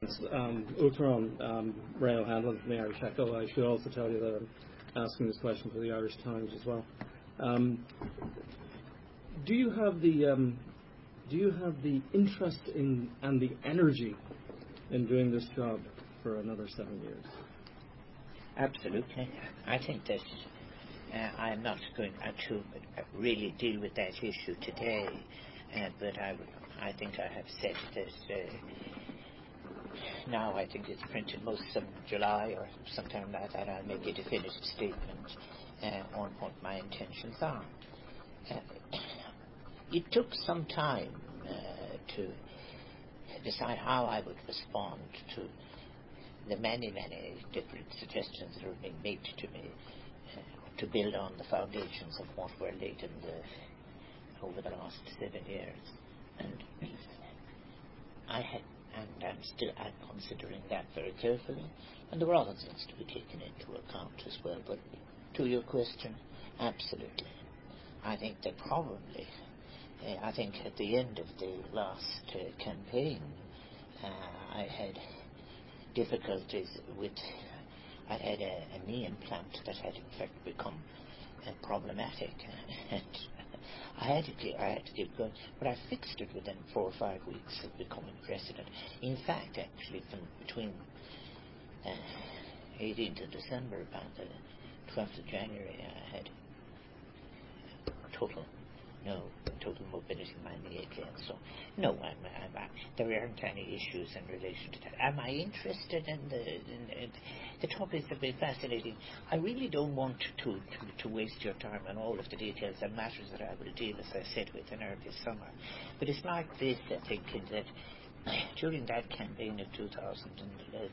Uachtaráin, Ray O'Hanlon from the Irish Echo. I should also tell you that I'm asking this question for the Irish Times as well. Do you have the interest in and the energy in doing this job for another 7 years? Absolutely. I think that I'm not going to really deal with that issue today, but I think I have said that now I think it's printed most of July or sometime like that. I'll make a definitive statement on what my intentions are. It took some time to decide how I would respond to the many different suggestions that have been made to me to build on the foundations of what were laid over the last 7 years. And I'm still considering that very carefully, and there were other things to be taken into account as well. But to your question, absolutely. I think that probably, I think at the end of the last campaign, I had difficulties with, I had a knee implant that had in fact become problematic, and I had to keep going, but I fixed it within 4 or 5 weeks of becoming president. In fact, actually, from between 18th of December, about the 12th of January, I had total mobility in my knee again. So, no, there aren't any issues in relation to that. Am I interested in the topics have been fascinating. I really don't want to waste your time on all of the details and matters that I will deal, as I said, with in early summer. But it's like this, I think, in that during that campaign of 2011,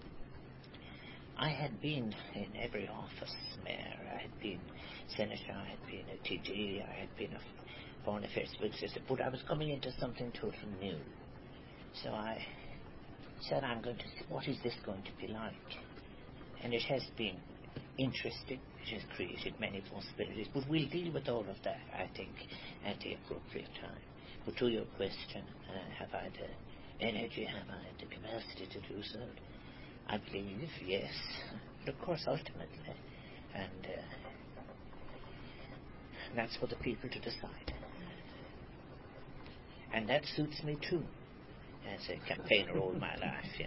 I had been in every office, mayor, I had been senator, I had been a TD, I had been a foreign affairs minister, but I was coming into something totally new. So I said, I'm going to see, what is this going to be like? And it has been interesting, it has created many possibilities, but we'll deal with all of that, I think, at the appropriate time. But to your question, have I the energy, have I the capacity to do so? I believe, yes, but of course ultimately, and that's for the people to decide. And that suits me too, as a campaigner all my life, yeah.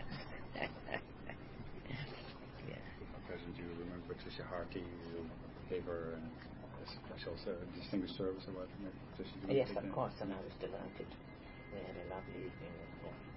President, do you remember Patricia Harty, who gave her a special distinguished service award? Yes, of course, and I was delighted. We had a lovely evening with her.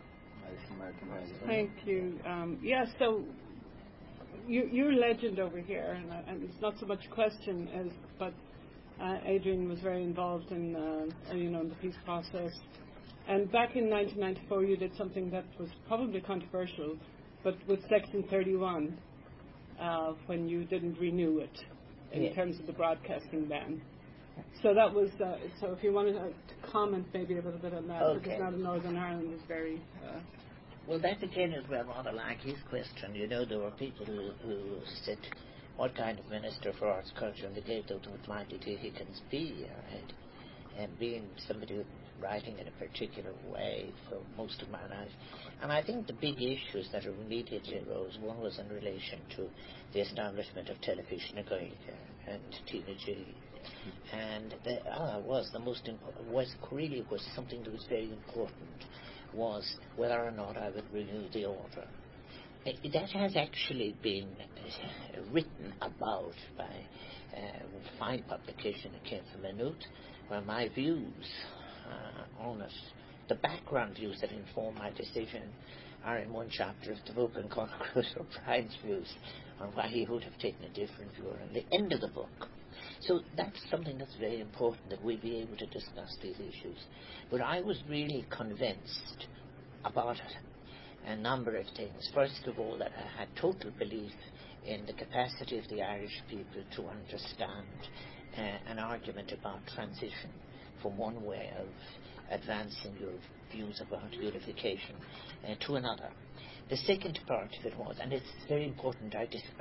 Thank you. So you're a legend over here, and it's not so much a question as, but Adrian was very involved in the peace process. And back in 1994, you did something that was probably controversial, but with Section 31, when you didn't renew it in terms of the broadcasting ban. So that was, so if you wanted to comment maybe a little bit on that, because now Northern Ireland is very... Well, that again is rather like his question. You know, there were people who said, what kind of Minister for Arts, Culture and the Gaeltacht would Michael T. Higgins be? And being somebody writing in a particular way for most of my life. And I think the big issues that immediately arose, one was in relation to the establishment of Television na Gaeilge and Tina G. And was something that was very important, was whether or not I would renew the order. That has actually been written about by a fine publication that came from Maynooth, where my views on it, the background views that inform my decision, are in one chapter of the book, and Conor O'Brien's views on why he would have taken a different view at the end of the book. So that's something that's very important, that we be able to discuss these issues. But I was really convinced about a number of things. First of all, that I had total belief in the capacity of the Irish people to understand an argument about transition from one way of advancing your views about unification to another. The second part of it was, and it's very important,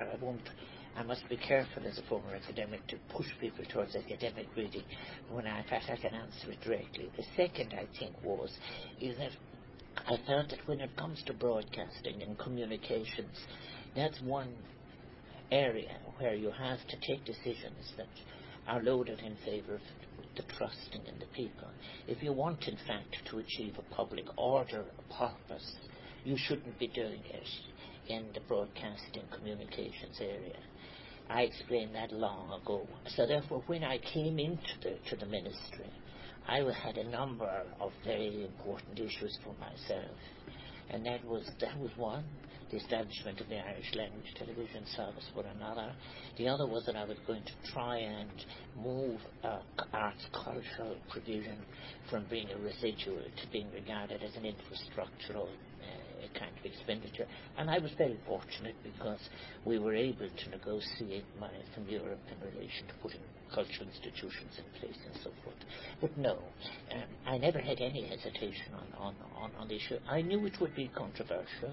I must be careful as a former academic to push people towards academic reading when in fact I can answer it directly. The second, I think, is that I felt that when it comes to broadcasting and communications, that's one area where you have to take decisions that are loaded in favour of the trusting in the people. If you want, in fact, to achieve a public order, a purpose, you shouldn't be doing it in the broadcasting communications area. I explained that long ago. So therefore, when I came into the ministry, I had a number of very important issues for myself. And that was one. The establishment of the Irish Language Television Service for another. The other was that I was going to try and move arts cultural provision from being a residual to being regarded as an infrastructural kind of expenditure. And I was very fortunate because we were able to negotiate money from Europe in relation to putting cultural institutions in place and so forth. But no, I never had any hesitation on the issue. I knew it would be controversial.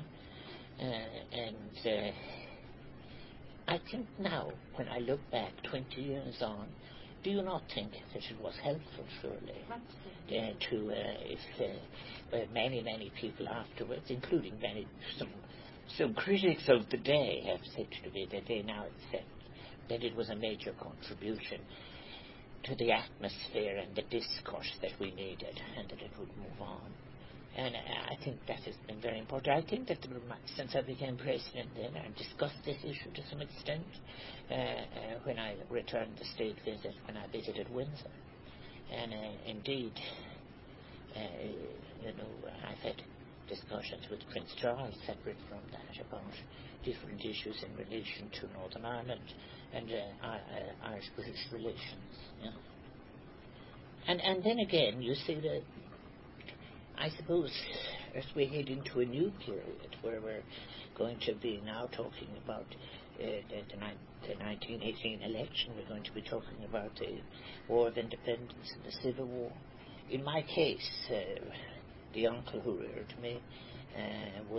And I think now, when I look back 20 years on, do you not think that it was helpful, surely, if many people afterwards, including some critics of the day, have said to me that they now accept that it was a major contribution to the atmosphere and the discourse that we needed, and that it would move on. And I think that has been very important. I think that since I became president then, I discussed this issue to some extent when I returned the state visit, when I visited Windsor. And indeed, I've had discussions with Prince Charles separate from that about different issues in relation to Northern Ireland and Irish-British relations. You know. And then again, you see that I suppose as we head into a new period where we're going to be now talking about the 1918 election, we're going to be talking about the War of Independence and the Civil War. In my case, the uncle who reared me was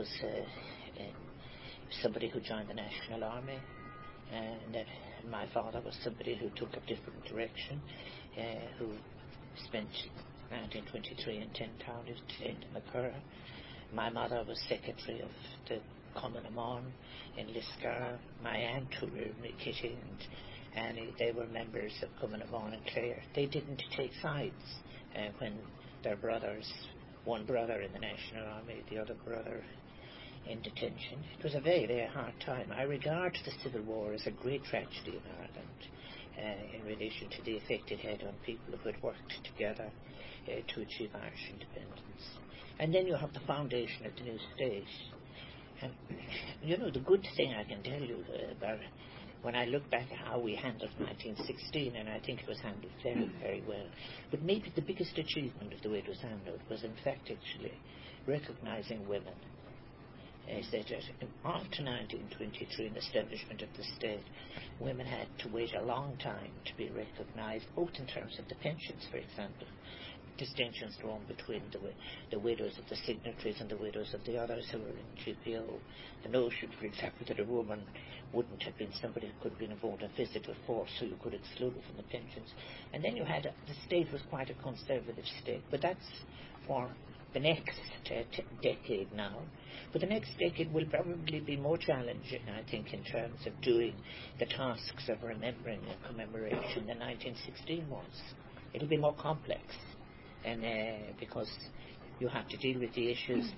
somebody who joined the National Army, and my father was somebody who took a different direction, who spent 1923 in 10 counties, 10 in Macurra. My mother was secretary of the Cumann na mBan in Liscar. My aunt who reared me, Kitty and Annie, they were members of Cumann na mBan and Clare. They didn't take sides when their brothers, one brother in the National Army, the other brother in detention. It was a very, very hard time. I regard the Civil War as a great tragedy in Ireland in relation to the effect it had on people who had worked together to achieve Irish independence. And then you have the foundation of the new state. And, the good thing I can tell you about when I look back at how we handled 1916, and I think it was handled very, very well. But maybe the biggest achievement of the way it was handled was, in fact, actually recognising women. Is that after 1923 and the establishment of the state, women had to wait a long time to be recognised, both in terms of the pensions, for example, distinctions drawn between the widows of the signatories and the widows of the others who were in GPO. The notion, for example, that a woman wouldn't have been somebody who could have been involved in physical force, so you could exclude her from the pensions. And then you had, the state was quite a conservative state, but that's for the next decade now. But the next decade will probably be more challenging, I think, in terms of doing the tasks of remembering and commemoration than 1916 was. It'll be more complex, and because you have to deal with the issues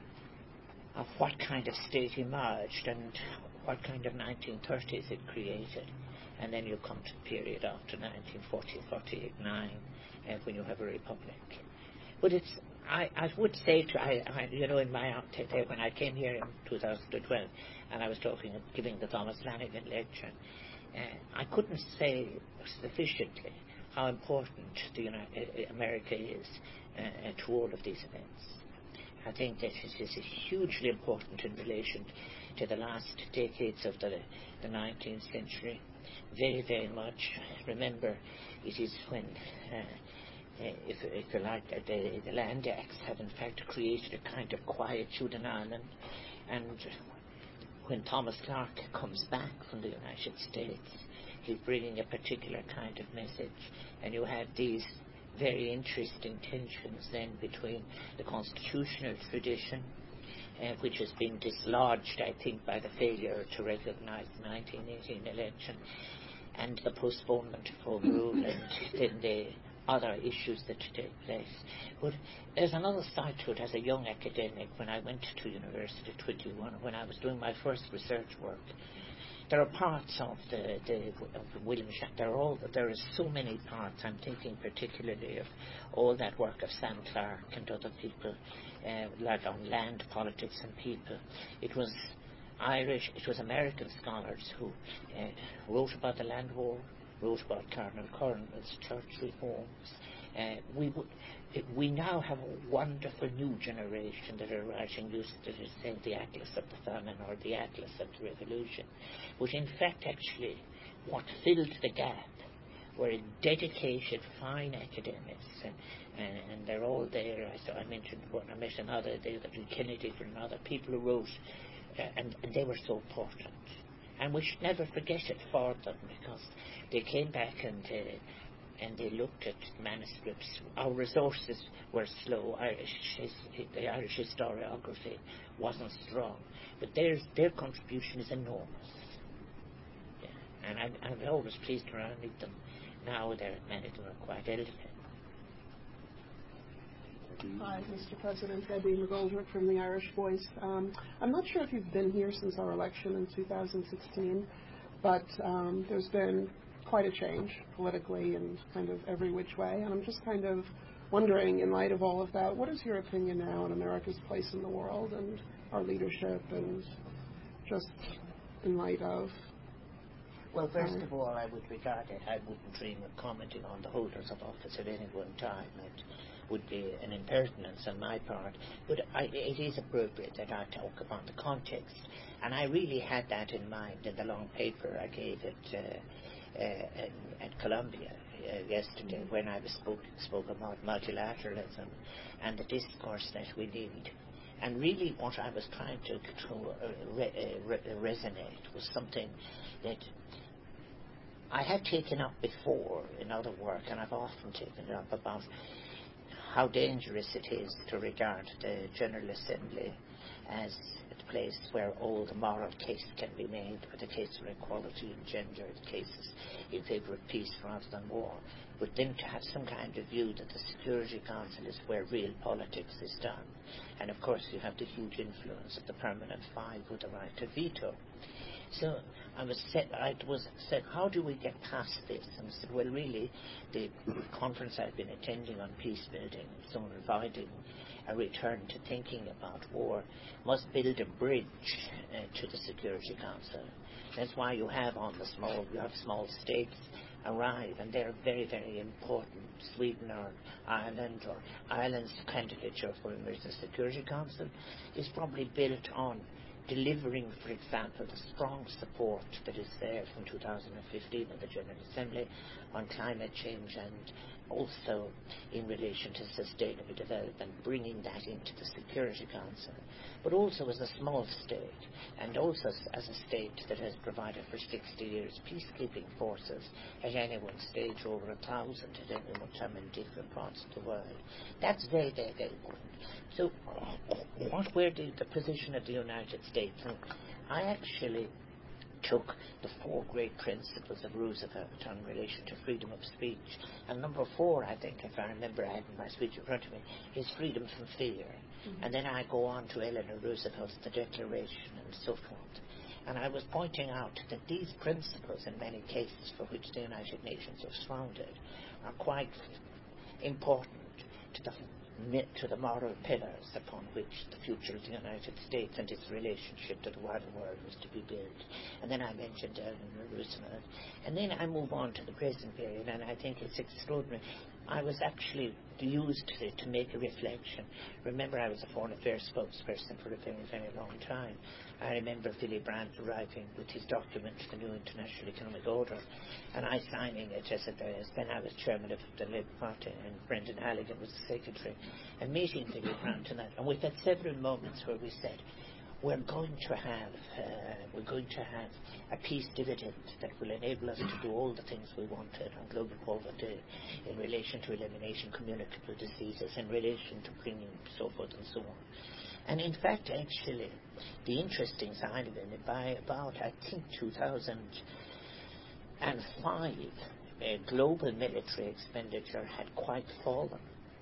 of what kind of state emerged and what kind of 1930s it created. And then you come to the period after 1940, 48, 9, when you have a republic. But I would say, in my outset there, when I came here in 2012, and I was giving the Thomas Flanagan lecture, I couldn't say sufficiently how important America is to all of these events. I think that it is hugely important in relation to the last decades of the 19th century. Very, very much. Remember, it is when if you like, the Land Acts have in fact created a kind of quietude in Ireland, and when Thomas Clarke comes back from the United States, he's bringing a particular kind of message, and you have these very interesting tensions then between the constitutional tradition, which has been dislodged, I think, by the failure to recognise the 1918 election, and the postponement of Home Rule, and then the other issues that take place. But there's another side to it. As a young academic, when I went to university at 21, when I was doing my first research work, there are parts of of William Shatner. There are so many parts. I'm thinking particularly of all that work of Sam Clark and other people, like on land, politics, and people. It was Irish, it was American scholars who wrote about the land war, wrote about Cardinal Cornwall's church reforms. We now have a wonderful new generation that are writing this, that is saying the Atlas of the Famine or the Atlas of the Revolution, which in fact actually what filled the gap were dedicated, fine academics, and they're all there. I mentioned one, I met another, David Kennedy, and other people who wrote, and they were so important. And we should never forget it for them, because they came back and they looked at manuscripts. Our resources were slow. The Irish historiography wasn't strong, but their contribution is enormous. Yeah. And I'm always pleased to meet them. Now many of them are quite elderly. Hi, Mr. President. Debbie McGoldrick from the Irish Voice. I'm not sure if you've been here since our election in 2016, but there's been quite a change politically in kind of every which way, and I'm just kind of wondering, in light of all of that, what is your opinion now on America's place in the world and our leadership, and just in light of... Well, first of all, I would regard it, I wouldn't dream of commenting on the holders of office at any one time. It would be an impertinence on my part, but it is appropriate that I talk about the context, and I really had that in mind in the long paper I gave at Columbia yesterday, when I spoke about multilateralism and the discourse that we need. And really what I was trying to resonate was something that I had taken up before in other work, and I've often taken it up, about how dangerous it is to regard the General Assembly as a place where all the moral case can be made, or the case for equality and gender, the cases in favour of peace rather than war, but then to have some kind of view that the Security Council is where real politics is done. And of course you have the huge influence of the Permanent Five with the right to veto. So I was said, how do we get past this? And I said, well, really, the conference I've been attending on peace building, so inviting a return to thinking about war, must build a bridge to the Security Council. That's why you have small states arrive, and they're very, very important. Sweden or Ireland, or Ireland's candidature for the Security Council is probably built on delivering, for example, the strong support that is there from 2015 in the General Assembly on climate change, and also in relation to sustainable development, bringing that into the Security Council, but also as a small state, and also as a state that has provided for 60 years peacekeeping forces at any one stage, over 1,000 at any one time in different parts of the world. That's very, very, very important. So what were the position of the United States? And I actually took the 4 great principles of Roosevelt in relation to freedom of speech. And number 4, I think, if I remember, I had my speech in front of me, is freedom from fear. Mm-hmm. And then I go on to Eleanor Roosevelt's The Declaration and so forth. And I was pointing out that these principles, in many cases for which the United Nations was founded, are quite important to the moral pillars upon which the future of the United States and its relationship to the wider world was to be built. And then I mentioned Eleanor Roosevelt. And then I move on to the present period, and I think it's extraordinary. I was actually used to make a reflection. Remember, I was a foreign affairs spokesperson for a very, very long time. I remember Willy Brandt arriving with his document, the new International Economic Order, and I signing it as then I was chairman of the Labour Party, and Brendan Halligan was the secretary, and meeting Willy Brandt and that. And we've had several moments where we said, we're going to have a peace dividend that will enable us to do all the things we wanted on global poverty, in relation to elimination communicable diseases, in relation to bringing so forth and so on. And in fact, actually, the interesting side of it, by about, I think, 2005, global military expenditure had quite fallen.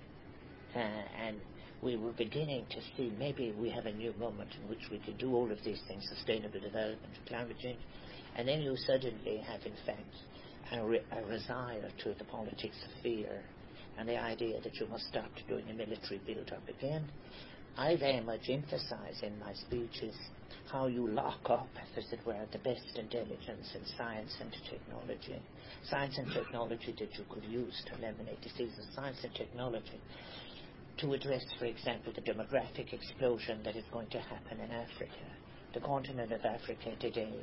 And we were beginning to see maybe we have a new moment in which we can do all of these things, sustainable development, climate change, and then you suddenly have, in fact, a desire to the politics of fear and the idea that you must start doing a military build-up again. I very much emphasize in my speeches how you lock up, as it were, the best intelligence in science and technology. Science and technology that you could use to eliminate diseases, science and technology to address, for example, the demographic explosion that is going to happen in Africa. The continent of Africa today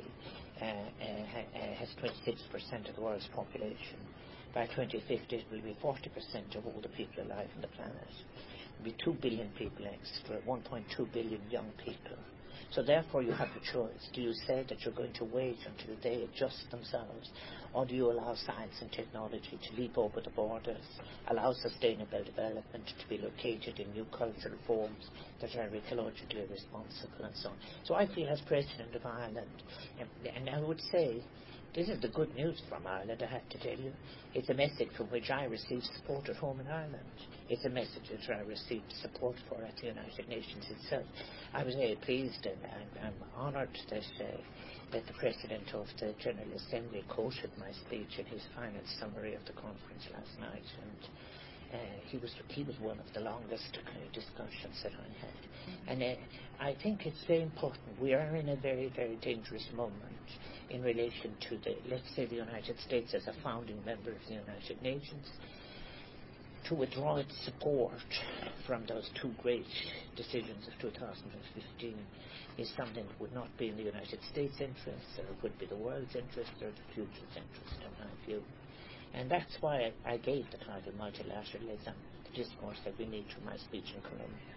has 26% of the world's population. By 2050 it will be 40% of all the people alive on the planet. It will be 2 billion people extra, 1.2 billion young people. So therefore you have a choice. Do you say that you're going to wait until they adjust themselves, or do you allow science and technology to leap over the borders, allow sustainable development to be located in new cultural forms that are ecologically responsible and so on? So I feel as President of Ireland, and I would say, this is the good news from Ireland, I have to tell you. It's a message from which I received support at home in Ireland. It's a message that I received support for at the United Nations itself. I was very pleased and I'm honoured that the President of the General Assembly quoted my speech in his final summary of the conference last night, and he was one of the longest discussions that I had. And I think it's very important. We are in a very, very dangerous moment in relation to let's say the United States as a founding member of the United Nations. To withdraw its support from those two great decisions of 2015 is something that would not be in the United States' interest, or it would be the world's interest, or the future's interest, in my view. And that's why I gave the title Multilateralism, the discourse that we need to my speech in Columbia.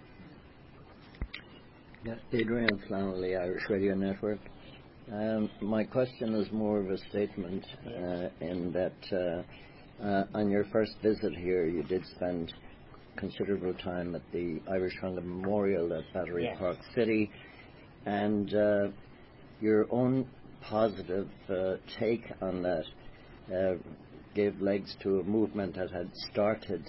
Adrian Flannelly, Irish Radio Network. My question is more of a statement in that on your first visit here you did spend considerable time at the Irish Hunger Memorial at Battery Park City, and your own positive take on that gave legs to a movement that had started,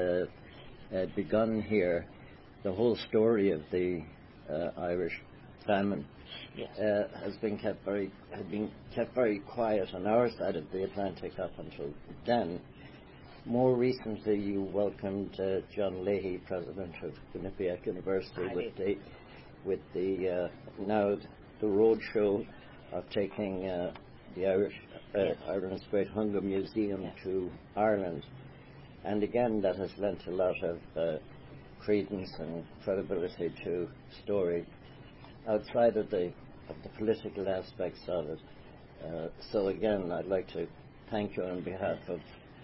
begun here. The whole story of the Irish famine has been kept very quiet on our side of the Atlantic up until then. More recently, you welcomed John Leahy, president of Quinnipiac University, with the now the roadshow of taking the Ireland's Great Hunger Museum to Ireland, and again that has lent a lot of credence and credibility to story outside of the political aspects of it. So again, I'd like to thank you on behalf of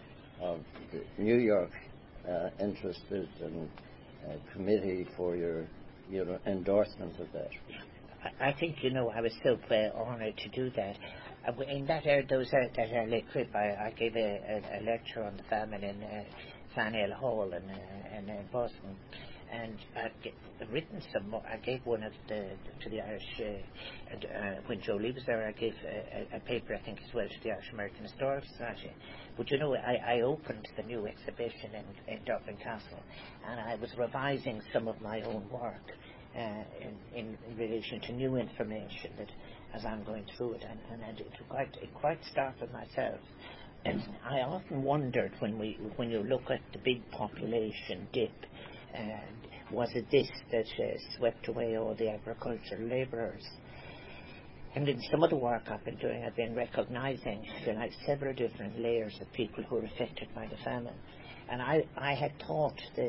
the New York interested and committee for your endorsement of that. I think I was so honoured to do that. In that early trip, I gave a lecture on the famine in Faneuil Hall in Boston, and I've written some more. I gave one to the Irish, when Joe Lee was there, I gave a paper, I think, as well to the Irish American Historical Society. But I opened the new exhibition in Dublin Castle, and I was revising some of my own work in relation to new information that, as I'm going through it, and it quite startled myself. And I often wondered when you look at the big population dip, was it this that swept away all the agricultural labourers? And in some of the work I've been doing, I've been recognising several different layers of people who are affected by the famine. And I had thought that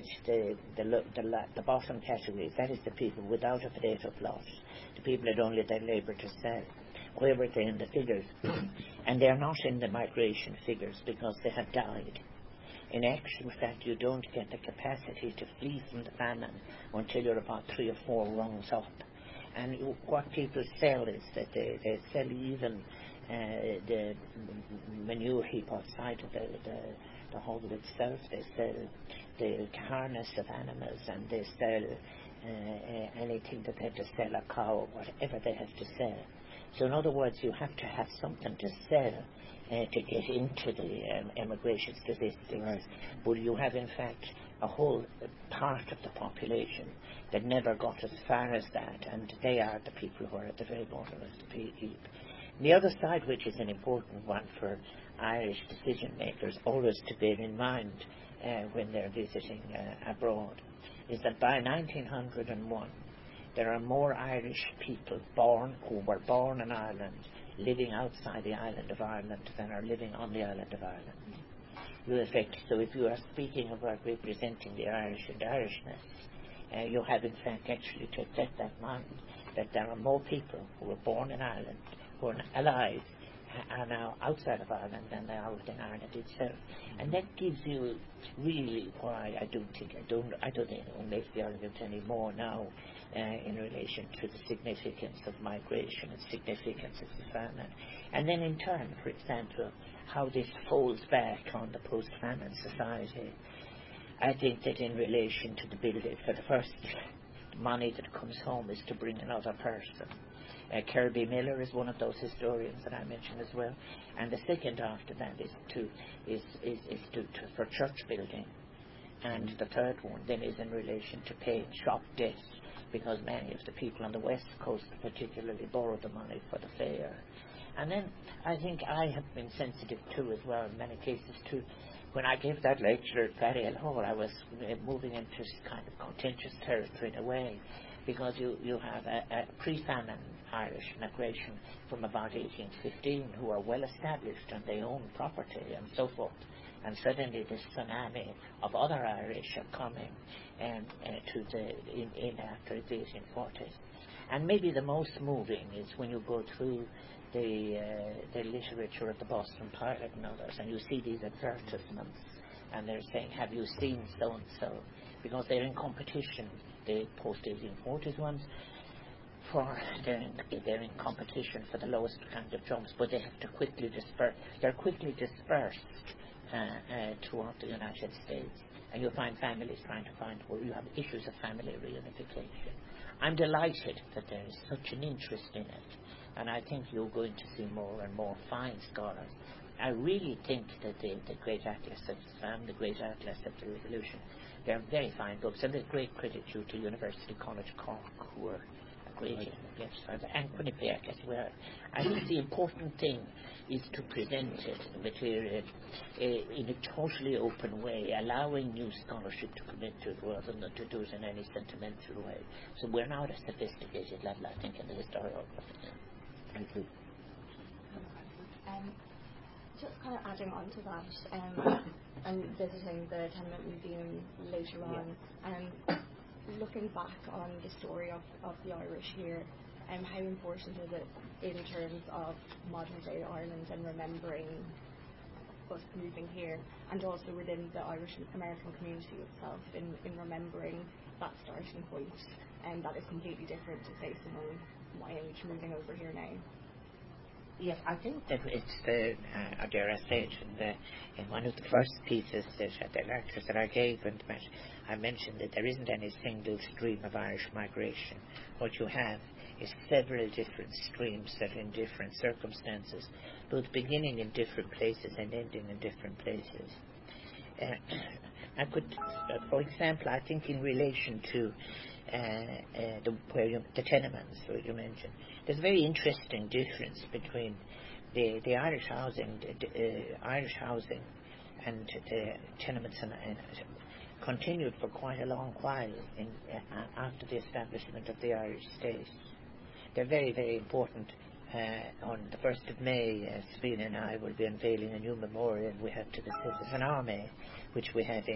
the bottom categories, that is the people without a potato plot, the people that only their labour to sell, where were they in the figures? And they're not in the migration figures because they have died. In actual fact, you don't get the capacity to flee from the famine until you're about 3 or 4 rungs up. And what people sell is that they sell even the manure heap outside of the hole itself. They sell the harness of animals, and they sell anything that they have to sell, a cow or whatever they have to sell. So in other words, you have to have something to sell to get into the immigration statistics. Right. But you have in fact a whole part of the population that never got as far as that, and they are the people who are at the very bottom of the heap. The other side, which is an important one for Irish decision makers always to bear in mind when they're visiting abroad, is that by 1901 there are more Irish people who were born in Ireland living outside the island of Ireland than are living on the island of Ireland. So if you are speaking about representing the Irish and Irishness, you have in fact actually to set that mind that there are more people who were born in Ireland, who are alive, are now outside of Ireland than they are within Ireland itself. And that gives you really why I don't think I'll make the argument anymore now in relation to the significance of migration and significance of the famine. And then in turn, for example, how this folds back on the post-famine society. I think that in relation to the building, for the first money that comes home is to bring another person. Kirby Miller is one of those historians that I mentioned as well, and the second after that is for church building, and the third one then is in relation to paying shop debts, because many of the people on the west coast particularly borrow the money for the fare. And then I think I have been sensitive too as well in many cases too. When I gave that lecture at Balliol Hall, I was moving into kind of contentious territory in a way, because you have a pre-famine Irish migration from about 1815 who are well established and they own property and so forth. And suddenly this tsunami of other Irish are coming in after the 1840s. And maybe the most moving is when you go through the literature of the Boston Pilot and others, and you see these advertisements, and they're saying, have you seen so-and-so? Because they're in competition, the post-1840s ones, they're in competition for the lowest kind of jobs, but they have to quickly disperse. They're quickly dispersed throughout the United States, and you'll find families trying to find where you have issues of family reunification. I'm delighted that there is such an interest in it, and I think you're going to see more and more fine scholars. I really think that the Great Atlas of the Great Atlas of the Revolution, they're very fine books, and there's great credit due to University College Cork, who were a great and Quinnipiac as well. I think the important thing is to present it, the material, in a totally open way, allowing new scholarship to come into it rather than to do it in any sentimental way. So we're now at a sophisticated level, I think, in the historiography. Thank you. Just kind of adding on to that, and visiting the Tenement Museum later on, looking back on the story of the Irish here, how important is it in terms of modern day Ireland and remembering us moving here, and also within the Irish American community itself in remembering that starting point, and that is completely different to say someone my age moving over here now? Yes, I think that it's dare I say it, in one of the first pieces at the lectures that I gave, and I mentioned that there isn't any single stream of Irish migration. What you have is several different streams that are in different circumstances, both beginning in different places and ending in different places. I could, for example, I think in relation to the tenements that you mentioned, there's a very interesting difference between the Irish housing, and the tenements and continued for quite a long while after the establishment of the Irish state. They're very, very important. On the 1st of May, Sabina and I will be unveiling a new memorial we have to the Citizen Army, which we have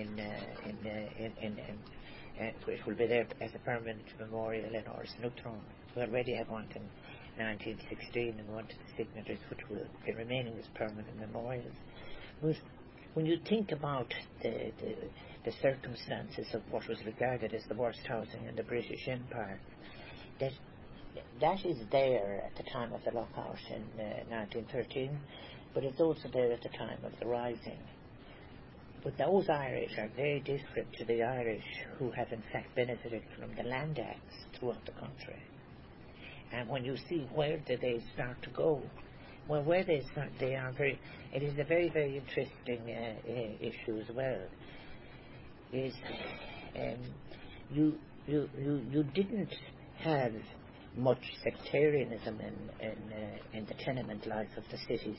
which will be there as a permanent memorial in Ars Nutron. We already have one in 1916 and one to the signatories, which will be remaining as permanent memorials. But when you think about the circumstances of what was regarded as the worst housing in the British Empire, that that is there at the time of the lockout in 1913, but it's also there at the time of the Rising. But those Irish are very different to the Irish who have in fact benefited from the Land Acts throughout the country. And when you see where do they start to go, well, where they start, they are very. It is a very, very interesting issue as well. Is you didn't have much sectarianism in the tenement life of the cities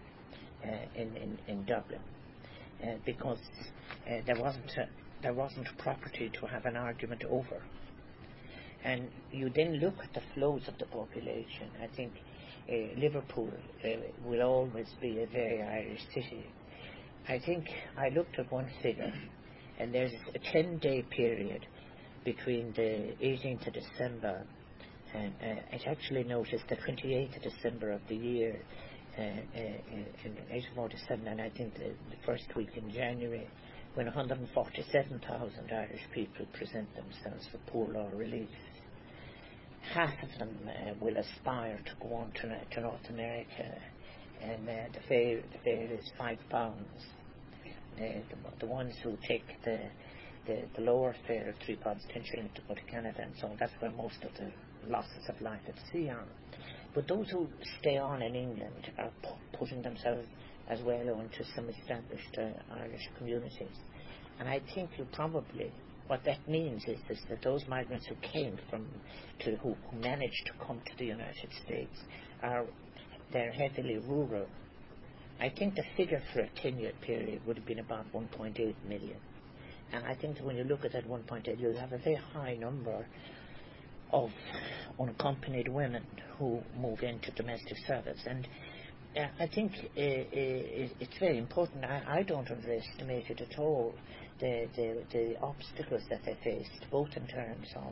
in Dublin, because there wasn't property to have an argument over. And you then look at the flows of the population. I think Liverpool will always be a very Irish city. I think I looked at one figure, and there's a 10-day period between the 18th of December and it actually noticed the 28th of December of the year in 1847, and I think the first week in January, when 147,000 Irish people present themselves for poor law relief. Half of them will aspire to go on to North America, and the fare is £5. The ones who take the lower fare of £3, 10 shillings to go to Canada and so on, that's where most of the losses of life at sea are. But those who stay on in England are putting themselves as well onto some established Irish communities. And I think what that means is that those migrants who came who managed to come to the United States they're heavily rural. I think the figure for a 10-year period would have been about 1.8 million. And I think that when you look at that 1.8, you'll have a very high number of unaccompanied women who move into domestic service. And I think it's very important. I don't underestimate it at all, the obstacles that they faced, both in terms of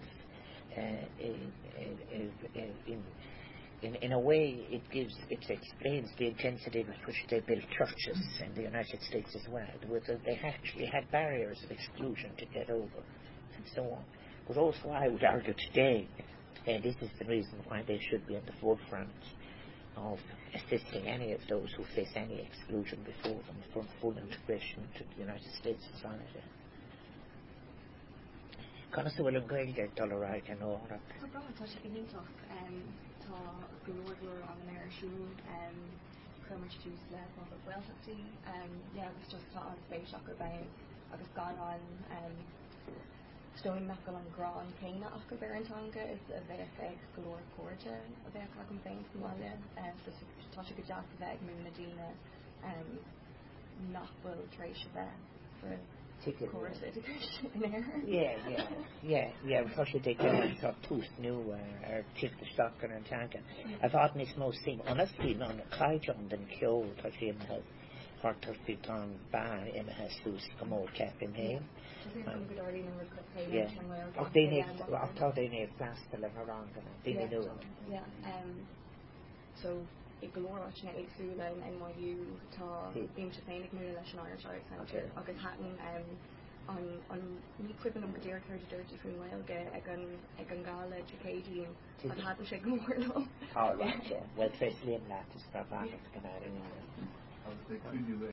in a way it explains the intensity with which they built churches in the United States as well. They actually had barriers of exclusion to get over and so on. But also I would argue today this is the reason why they should be at the forefront of assisting any of those who face any exclusion before them for full integration into the United States society. Conasta bhfuil an gaeilge dul aráig an óra. Tá brá tá sé gníomhach tá glór an airsú chumar túús le Robert Welshachtaí agus just tá an spéiseach agus gan an Stone Knuckle an Gran Cana ach go Berantanga is a bheith ag glór cuairte a bheith ag an féin Somália tá sé go deach a bheith ag mú Medina nach bhfuil tréis a bheith for course education in air. Yeah, Russia they can talk tooth new or tip the stock and tank. I've had this most thing honestly on a Kaijon than killed I feel have Horter Fiton Bar in has sus come old cap in him. Yeah. I thought they need plaster around and do yeah. So I glór áitina éagsúla in NYU tá bíonn sé féinnig mú leis an Irish Arts Centre agus hatan an ní cuiban an godéir chuir de dúirtí faoin Gaeilge ag an gála Jacadian an hatan sé go mór nó. Well, firstly in that is for a